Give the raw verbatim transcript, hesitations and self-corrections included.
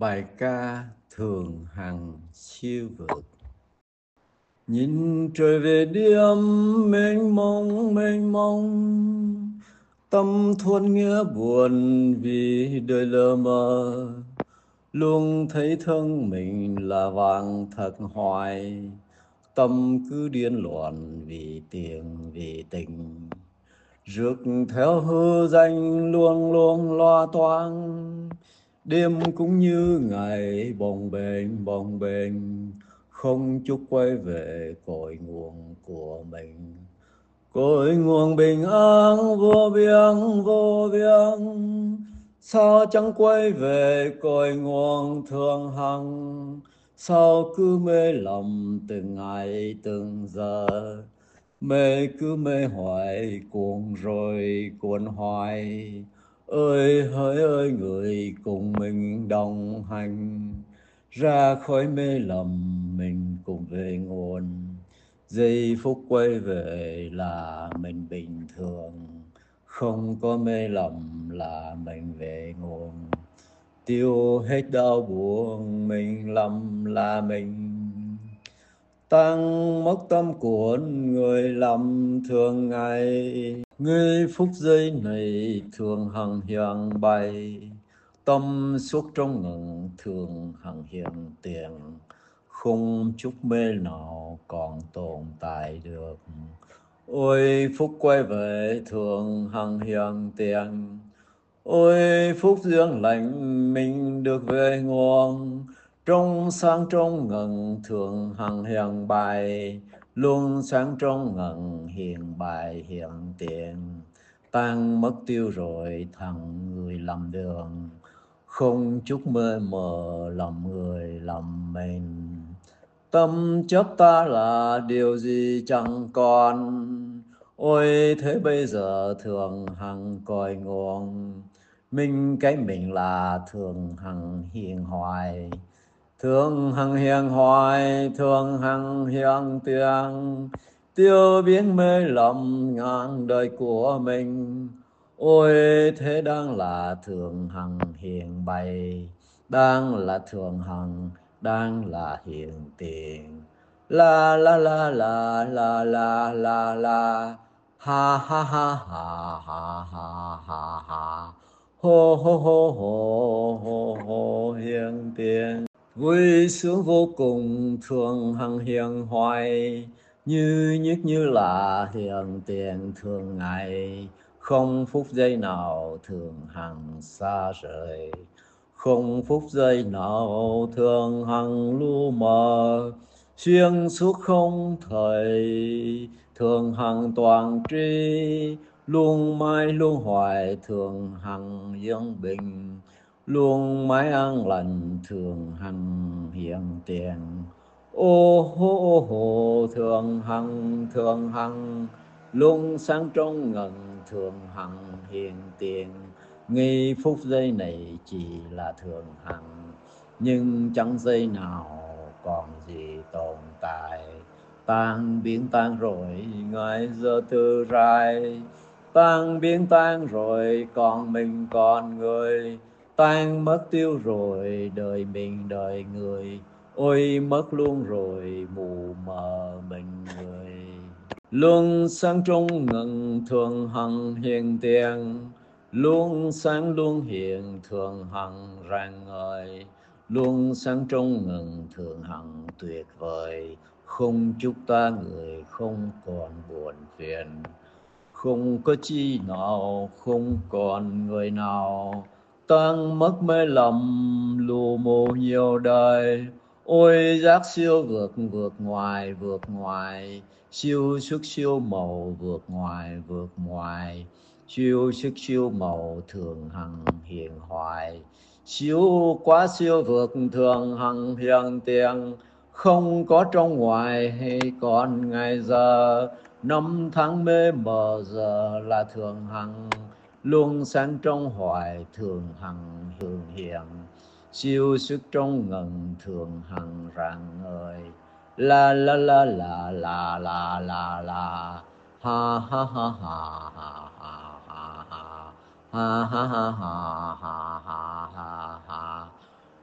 Bài ca thường hằng siêu vượt. Nhìn trời về đêm mênh mông mênh mông, tâm thuần nghĩa buồn vì đời lờ mờ. Luôn thấy thân mình là vàng thật hoài, tâm cứ điên loạn vì tiền vì tình. Rước theo hư danh luôn luôn loa toang, đêm cũng như ngày bồng bềnh bồng bềnh, không chút quay về cội nguồn của mình. Cội nguồn bình an vô biên vô biên, sao chẳng quay về cội nguồn thường hằng? Sao cứ mê lầm từng ngày từng giờ, mê cứ mê hoài cuồng rồi cuốn hoài. Ơi hỡi ơi người cùng mình đồng hành, ra khỏi mê lầm mình cùng về nguồn. Giây phút quay về là mình bình thường, không có mê lầm là mình về nguồn. Tiêu hết đau buồn mình lầm là mình, tăng mất tâm của người lầm thường ngày. Người phút giây này thường hằng hiện bày, tâm suốt trong ngần thường hằng hiện tiền. Không chút mê nào còn tồn tại được, ôi phút quay về thường hằng hiện tiền. Ôi phúc duyên lành mình được về nguồn, trong sáng trong ngần thường hằng hiện bài, luôn sáng trong ngần hiện bài hiện tiền. Tan mất tiêu rồi thằng người lầm đường, không chút mơ mờ lầm người lầm mình. Tâm chấp ta là điều gì chẳng còn, ôi thế bây giờ thường hằng cội nguồn. Mình cái mình là thường hằng hiền hoài, thường hằng hiền hoài, thường hằng hiền tiếng. Tiêu biến mê lầm ngàn đời của mình, ôi thế đang là thường hằng hiền bày, đang là thường hằng, đang là hiện tiền. La la la la la la la la, ha ha ha ha ha ha ha ha, hô hô hô hô hô hô hiện tiền. Vui sướng vô cùng thường hằng hiện hoài, như nhất như là hiện tiền thường ngày. Không phút giây nào thường hằng xa rời, không phút giây nào thường hằng lu mờ. Xuyên suốt không thời thường hằng toàn tri, luôn mãi luôn hoài thường hằng yên bình. Luôn mãi an lành thường hằng hiện tiền. Ô hô ô hồ thường hằng thường hằng, luôn sáng trong ngần thường hằng hiện tiền. Nghi phút giây này chỉ là thường hằng, nhưng chẳng giây nào còn gì tồn tại. Tan biến tan rồi ngày giờ từ rai, tan biến tan rồi còn mình còn người. Tan mất tiêu rồi đời mình đời người, ôi mất luôn rồi mù mờ mình người. Luôn sáng trong ngần thường hằng hiện tiền, luôn sáng luôn hiện thường hằng rạng ngời. Luôn sáng trong ngần thường hằng tuyệt vời, không chút ta người không còn buồn phiền. Không có chi nào không còn người nào, tan mất mê lầm lù mù nhiều đời. Ôi giác siêu vượt vượt ngoài vượt ngoài, siêu sức siêu màu vượt ngoài vượt ngoài. Siêu sức siêu màu thường hằng hiện hoài, siêu quá siêu vượt thường hằng hiện tiền. Không có trong ngoài hay còn ngày giờ, năm tháng mê mờ giờ là thường hằng. Luôn sáng trong hoài thường hằng thường hiện, siêu sức trong ngần thường hằng rạng ngời. La la la la la la la la, ha ha ha ha ha ha ha ha, ha ha ha ha ha ha ha ha.